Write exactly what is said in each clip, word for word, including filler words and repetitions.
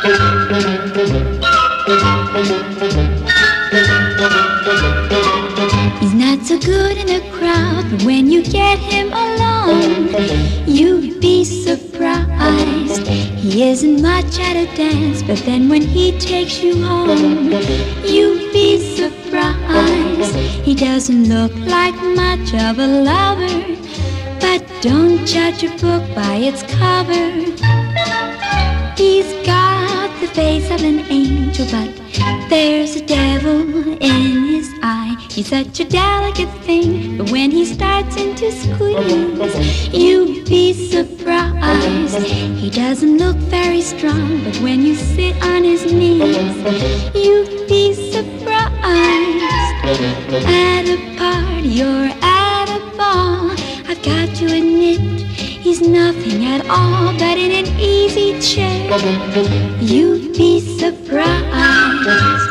He's not so good in a crowd, but when you get him alone, you'd be surprised. He isn't much at a dance, but then when he takes you home, you'd be surprised. He doesn't look like much of a lover, but don't judge a book by its cover. He's got the face of an angel, but there's a devil in his eye. He's such a delicate thing, but when he starts in to squeeze, you'd be surprised. He doesn't look very strong, but when you sit on his knees, you'd be surprised. At a party or at a ball, I've got to admit, he's nothing at all, but in an easy chair, you'd be surprised.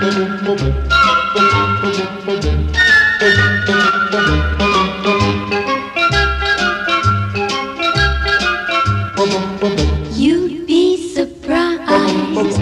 You'd be surprised.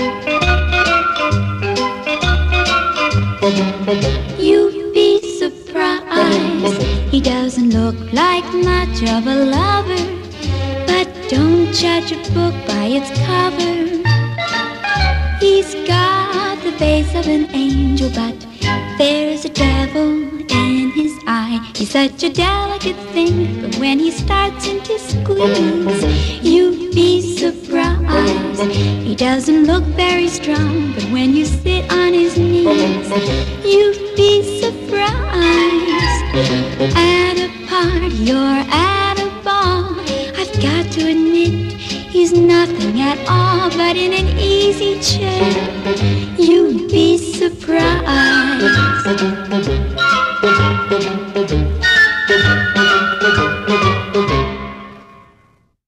You'd be surprised. He doesn't look like much of a lover, but don't judge a book by its cover. He's got the face of an angel, but there's a devil in his eye. He's such a delicate thing, but when he starts in to squeeze, you'd be surprised. He doesn't look very strong, but when you sit on his knees, you'd be surprised. At a party or at a ball, I've got to admit, he's nothing at all, but in an easy chair, you'd be surprised.